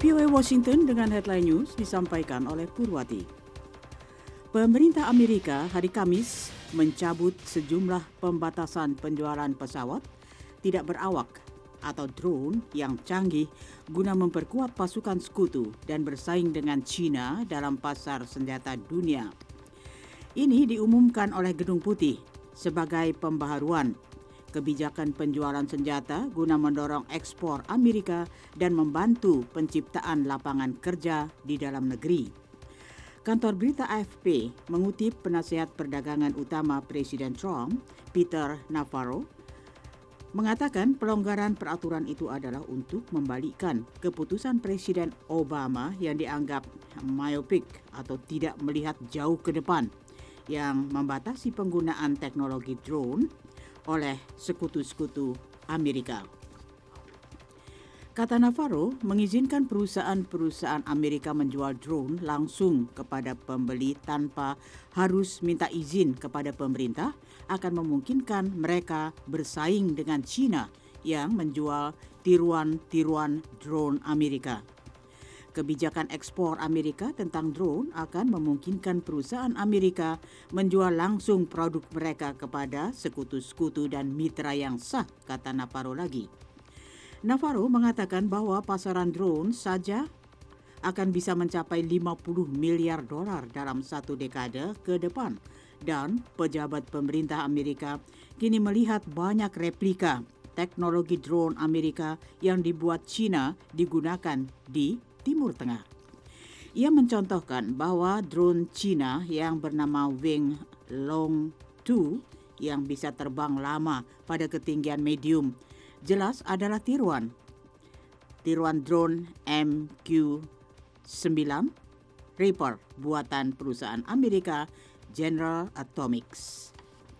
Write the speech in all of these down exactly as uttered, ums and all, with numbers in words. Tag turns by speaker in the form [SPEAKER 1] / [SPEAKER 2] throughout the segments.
[SPEAKER 1] V O A Washington dengan headline news disampaikan oleh Purwati. Pemerintah Amerika hari Kamis mencabut sejumlah pembatasan penjualan pesawat tidak berawak atau drone yang canggih guna memperkuat pasukan sekutu dan bersaing dengan China dalam pasar senjata dunia. Ini diumumkan oleh Gedung Putih sebagai pembaharuan kebijakan penjualan senjata guna mendorong ekspor Amerika dan membantu penciptaan lapangan kerja di dalam negeri. Kantor berita A F P mengutip penasihat perdagangan utama Presiden Trump, Peter Navarro, mengatakan pelonggaran peraturan itu adalah untuk membalikkan keputusan Presiden Obama yang dianggap myopik atau tidak melihat jauh ke depan, yang membatasi penggunaan teknologi drone oleh sekutu-sekutu Amerika. Kata Navarro, mengizinkan perusahaan-perusahaan Amerika menjual drone langsung kepada pembeli tanpa harus minta izin kepada pemerintah akan memungkinkan mereka bersaing dengan China yang menjual tiruan-tiruan drone Amerika. Kebijakan ekspor Amerika tentang drone akan memungkinkan perusahaan Amerika menjual langsung produk mereka kepada sekutu-sekutu dan mitra yang sah, kata Navarro lagi. Navarro mengatakan bahwa pasaran drone saja akan bisa mencapai lima puluh miliar dolar dalam satu dekade ke depan, dan pejabat pemerintah Amerika kini melihat banyak replika teknologi drone Amerika yang dibuat China digunakan di Timur Tengah. Ia mencontohkan bahwa drone China yang bernama Wing Long dua yang bisa terbang lama pada ketinggian medium jelas adalah tiruan. Tiruan drone M Q sembilan Reaper buatan perusahaan Amerika General Atomics.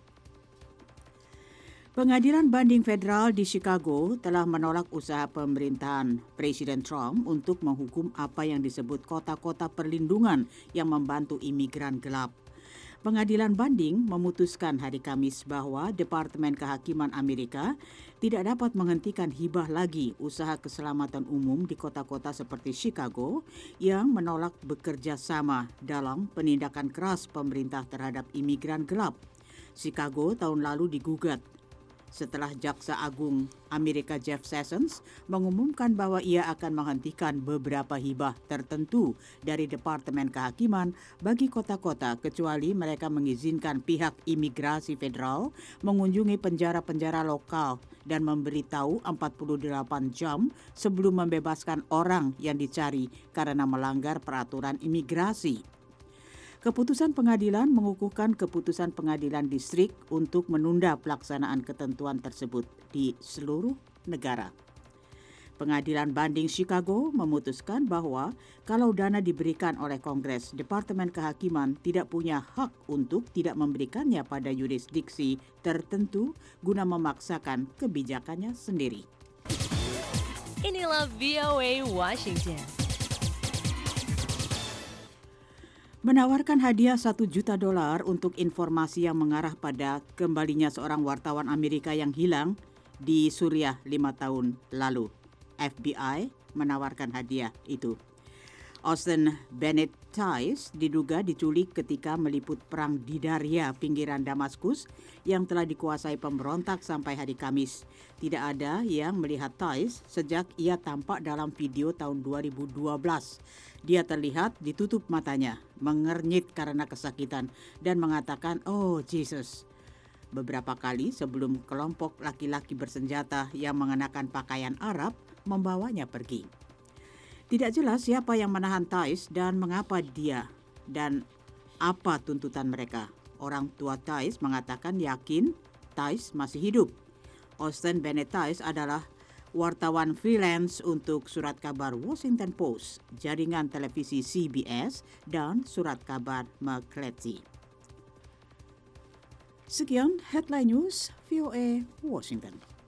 [SPEAKER 1] Pengadilan Banding Federal di Chicago telah menolak usaha pemerintahan Presiden Trump untuk menghukum apa yang disebut kota-kota perlindungan yang membantu imigran gelap. Pengadilan Banding memutuskan hari Kamis bahwa Departemen Kehakiman Amerika tidak dapat menghentikan hibah lagi usaha keselamatan umum di kota-kota seperti Chicago yang menolak bekerja sama dalam penindakan keras pemerintah terhadap imigran gelap. Chicago tahun lalu digugat setelah Jaksa Agung Amerika Jeff Sessions mengumumkan bahwa ia akan menghentikan beberapa hibah tertentu dari Departemen Kehakiman bagi kota-kota kecuali mereka mengizinkan pihak imigrasi federal mengunjungi penjara-penjara lokal dan memberitahu empat puluh delapan jam sebelum membebaskan orang yang dicari karena melanggar peraturan imigrasi. Keputusan pengadilan mengukuhkan keputusan pengadilan distrik untuk menunda pelaksanaan ketentuan tersebut di seluruh negara. Pengadilan Banding Chicago memutuskan bahwa kalau dana diberikan oleh Kongres, Departemen Kehakiman tidak punya hak untuk tidak memberikannya pada yurisdiksi tertentu guna memaksakan kebijakannya sendiri.
[SPEAKER 2] Inilah V O A Washington.
[SPEAKER 1] Menawarkan hadiah satu juta dolar untuk informasi yang mengarah pada kembalinya seorang wartawan Amerika yang hilang di Suriah lima tahun lalu. F B I menawarkan hadiah itu. Austin Bennett Tice diduga diculik ketika meliput perang di Darya, pinggiran Damaskus, yang telah dikuasai pemberontak sampai hari Kamis. Tidak ada yang melihat Tice sejak ia tampak dalam video tahun dua ribu dua belas. Dia terlihat ditutup matanya, mengernyit karena kesakitan, dan mengatakan, "Oh, Jesus." Beberapa kali sebelum kelompok laki-laki bersenjata yang mengenakan pakaian Arab membawanya pergi. Tidak jelas siapa yang menahan Tice dan mengapa dia dan apa tuntutan mereka. Orang tua Tice mengatakan yakin Tice masih hidup. Austin Bennett Tice adalah wartawan freelance untuk surat kabar Washington Post, jaringan televisi C B S, dan surat kabar McClatchy. Sekian Headline News V O A Washington.